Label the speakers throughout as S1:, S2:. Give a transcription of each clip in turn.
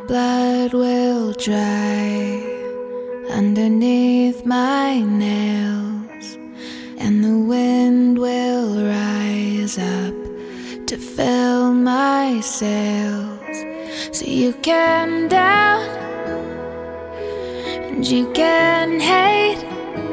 S1: blood will dry underneath my nails, and the wind will rise up to fill my sails. So you can doubt and you can hate,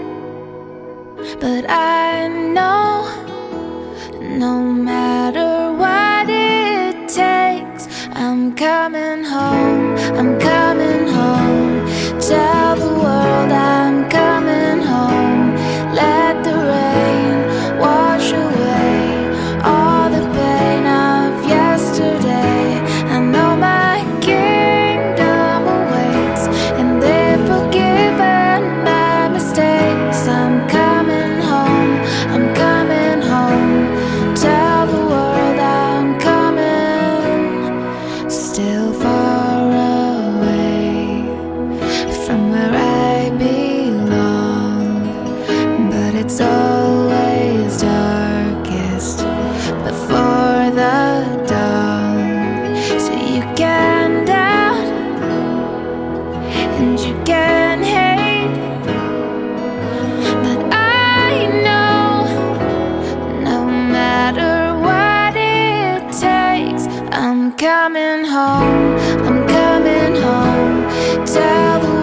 S1: but I know no matter what it takes, I'm coming home, I'm coming home. Tell the world I'm coming home. Let the rain wash away all the pain of yesterday. I know my kingdom awaits, and they've forgiven my mistakes. I'm coming home, I'm coming home. Tell the world I'm coming. Still far away from where I belong, but it's always darkest before the dawn. So you can doubt and you can hate, but I know no matter what it takes, I'm coming home, I'm coming home. Tell the